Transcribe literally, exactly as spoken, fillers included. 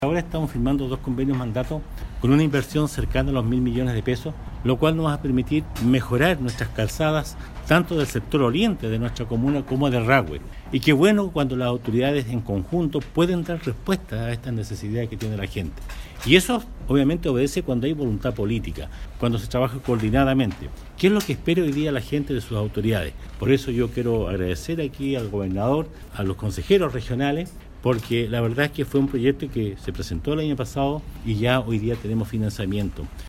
Ahora estamos firmando dos convenios mandatos con una inversión cercana a los mil millones de pesos, lo cual nos va a permitir mejorar nuestras calzadas, tanto del sector oriente de nuestra comuna como de Rahue. Y qué bueno cuando las autoridades en conjunto pueden dar respuesta a estas necesidades que tiene la gente. Y eso obviamente obedece cuando hay voluntad política, cuando se trabaja coordinadamente. ¿Qué es lo que espera hoy día la gente de sus autoridades? Por eso yo quiero agradecer aquí al gobernador, a los consejeros regionales, porque la verdad es que fue un proyecto que se presentó el año pasado y ya hoy día tenemos financiamiento.